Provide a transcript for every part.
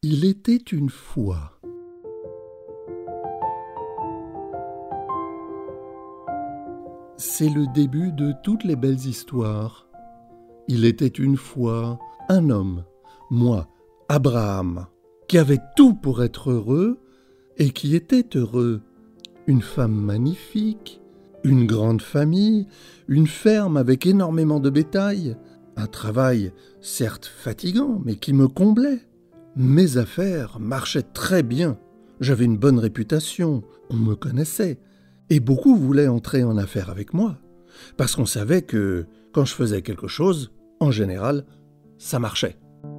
Il était une fois. C'est le début de toutes les belles histoires. Il était une fois un homme, moi, Abraham, qui avait tout pour être heureux et qui était heureux. Une femme magnifique, une grande famille, une ferme avec énormément de bétail, un travail certes fatigant mais qui me comblait. Mes affaires marchaient très bien, j'avais une bonne réputation, on me connaissait, et beaucoup voulaient entrer en affaires avec moi, parce qu'on savait que quand je faisais quelque chose, en général, ça marchait.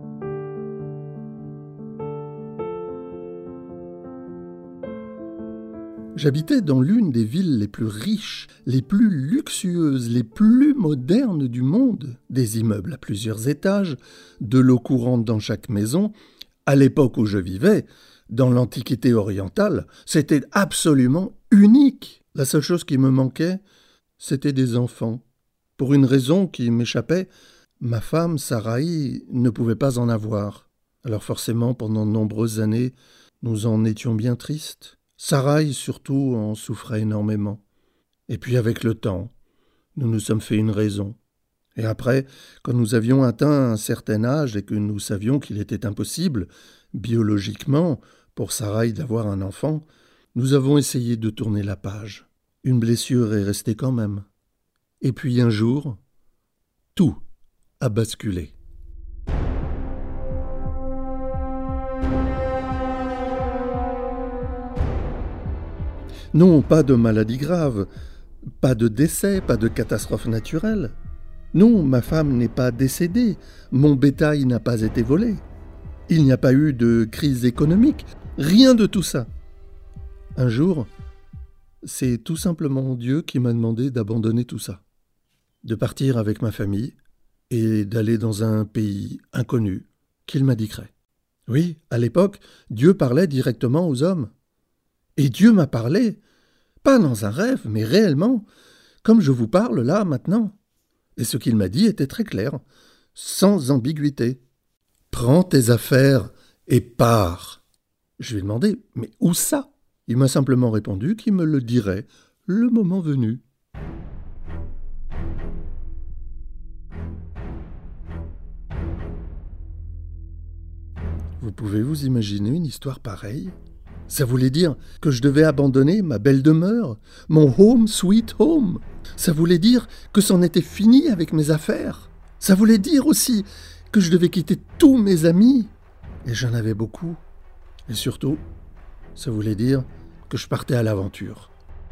J'habitais dans l'une des villes les plus riches, les plus luxueuses, les plus modernes du monde, des immeubles à plusieurs étages, de l'eau courante dans chaque maison. À l'époque où je vivais, dans l'Antiquité orientale, c'était absolument unique. La seule chose qui me manquait, c'était des enfants. Pour une raison qui m'échappait, ma femme, Sarai, ne pouvait pas en avoir. Alors forcément, pendant de nombreuses années, nous en étions bien tristes. Sarai, surtout, en souffrait énormément. Et puis avec le temps, nous nous sommes fait une raison. Et après, quand nous avions atteint un certain âge et que nous savions qu'il était impossible, biologiquement, pour Sarai d'avoir un enfant, nous avons essayé de tourner la page. Une blessure est restée quand même. Et puis un jour, tout a basculé. Non, pas de maladie grave, pas de décès, pas de catastrophe naturelle. Non, ma femme n'est pas décédée, mon bétail n'a pas été volé. Il n'y a pas eu de crise économique, rien de tout ça. Un jour, c'est tout simplement Dieu qui m'a demandé d'abandonner tout ça, de partir avec ma famille et d'aller dans un pays inconnu qu'il m'indiquerait. Oui, à l'époque, Dieu parlait directement aux hommes. Et Dieu m'a parlé, pas dans un rêve, mais réellement, comme je vous parle là maintenant. Et ce qu'il m'a dit était très clair, sans ambiguïté. « Prends tes affaires et pars !» Je lui ai demandé « Mais où ça ?» Il m'a simplement répondu qu'il me le dirait le moment venu. Vous pouvez vous imaginer une histoire pareille ? Ça voulait dire que je devais abandonner ma belle demeure, mon home sweet home. Ça voulait dire que c'en était fini avec mes affaires. Ça voulait dire aussi que je devais quitter tous mes amis. Et j'en avais beaucoup. Et surtout, ça voulait dire que je partais à l'aventure.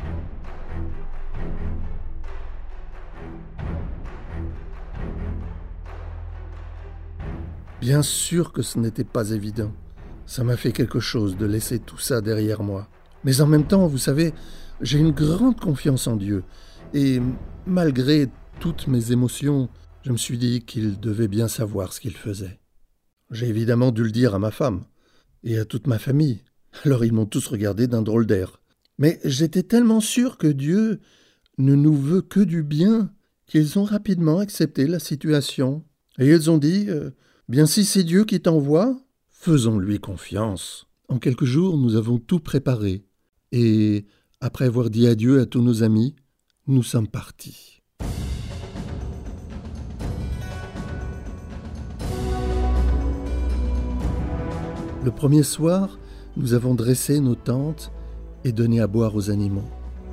Bien sûr que ce n'était pas évident. Ça m'a fait quelque chose de laisser tout ça derrière moi. Mais en même temps, vous savez, j'ai une grande confiance en Dieu. Et malgré toutes mes émotions, je me suis dit qu'il devait bien savoir ce qu'il faisait. J'ai évidemment dû le dire à ma femme et à toute ma famille. Alors ils m'ont tous regardé d'un drôle d'air. Mais j'étais tellement sûr que Dieu ne nous veut que du bien qu'ils ont rapidement accepté la situation. Et ils ont dit « Bien si c'est Dieu qui t'envoie, faisons-lui confiance. » En quelques jours, nous avons tout préparé. Et après avoir dit adieu à tous nos amis, nous sommes partis. Le premier soir, nous avons dressé nos tentes et donné à boire aux animaux.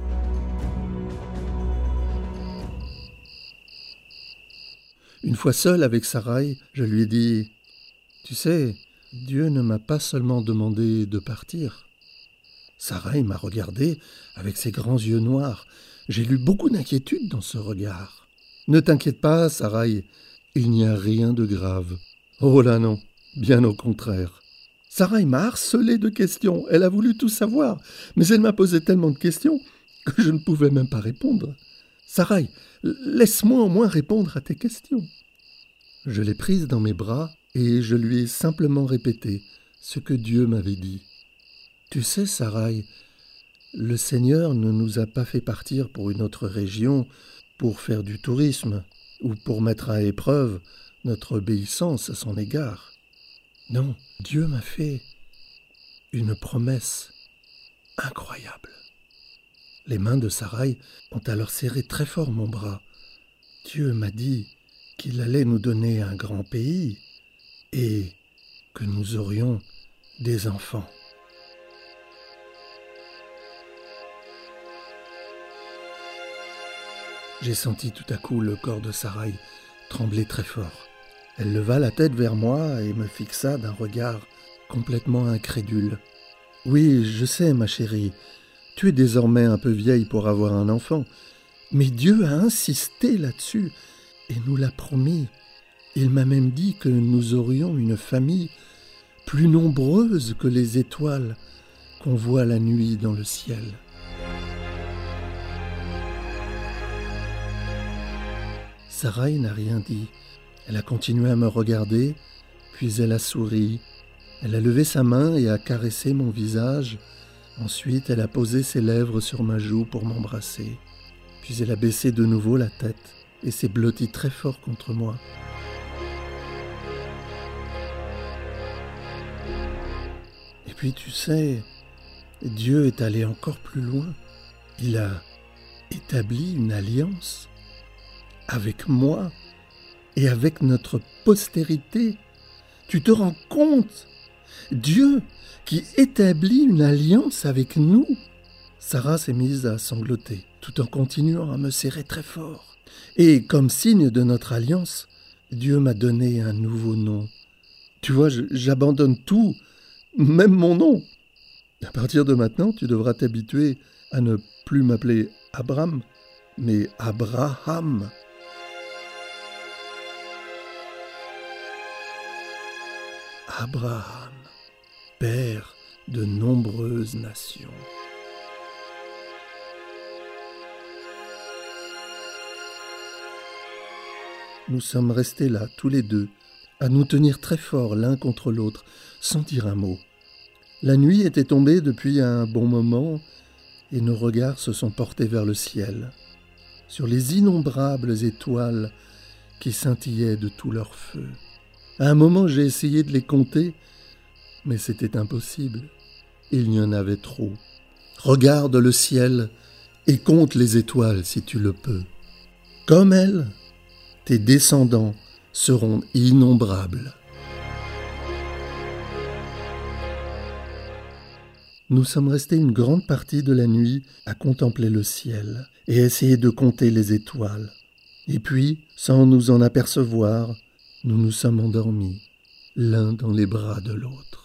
Une fois seul avec Sarai, je lui ai dit « Tu sais, Dieu ne m'a pas seulement demandé de partir. » Sarai m'a regardé avec ses grands yeux noirs. J'ai lu beaucoup d'inquiétude dans ce regard. « Ne t'inquiète pas, Sarai, il n'y a rien de grave. » Oh là non, bien au contraire. Sarai m'a harcelé de questions, elle a voulu tout savoir, mais elle m'a posé tellement de questions que je ne pouvais même pas répondre. « Sarai, laisse-moi au moins répondre à tes questions. » Je l'ai prise dans mes bras et je lui ai simplement répété ce que Dieu m'avait dit. « Tu sais, Sarai, le Seigneur ne nous a pas fait partir pour une autre région pour faire du tourisme ou pour mettre à épreuve notre obéissance à son égard. Non, Dieu m'a fait une promesse incroyable. Les mains de Sarai ont alors serré très fort mon bras. Dieu m'a dit qu'il allait nous donner un grand pays et que nous aurions des enfants. J'ai senti tout à coup le corps de Sarai trembler très fort. Elle leva la tête vers moi et me fixa d'un regard complètement incrédule. « Oui, je sais, ma chérie, tu es désormais un peu vieille pour avoir un enfant, mais Dieu a insisté là-dessus et nous l'a promis. Il m'a même dit que nous aurions une famille plus nombreuse que les étoiles qu'on voit la nuit dans le ciel. » Sarai n'a rien dit. Elle a continué à me regarder, puis elle a souri. Elle a levé sa main et a caressé mon visage. Ensuite, elle a posé ses lèvres sur ma joue pour m'embrasser. Puis elle a baissé de nouveau la tête et s'est blottie très fort contre moi. Et puis tu sais, Dieu est allé encore plus loin. Il a établi une alliance avec moi et avec notre postérité. Tu te rends compte? Dieu qui établit une alliance avec nous. Sarah s'est mise à sangloter, tout en continuant à me serrer très fort. Et comme signe de notre alliance, Dieu m'a donné un nouveau nom. Tu vois, j'abandonne tout, même mon nom. À partir de maintenant, tu devras t'habituer à ne plus m'appeler Abram, mais Abraham. Abraham, père de nombreuses nations. Nous sommes restés là, tous les deux, à nous tenir très fort l'un contre l'autre, sans dire un mot. La nuit était tombée depuis un bon moment, et nos regards se sont portés vers le ciel, sur les innombrables étoiles qui scintillaient de tout leur feu. À un moment, j'ai essayé de les compter, mais c'était impossible. Il y en avait trop. Regarde le ciel et compte les étoiles si tu le peux. Comme elles, tes descendants seront innombrables. Nous sommes restés une grande partie de la nuit à contempler le ciel et à essayer de compter les étoiles. Et puis, sans nous en apercevoir, nous nous sommes endormis, l'un dans les bras de l'autre.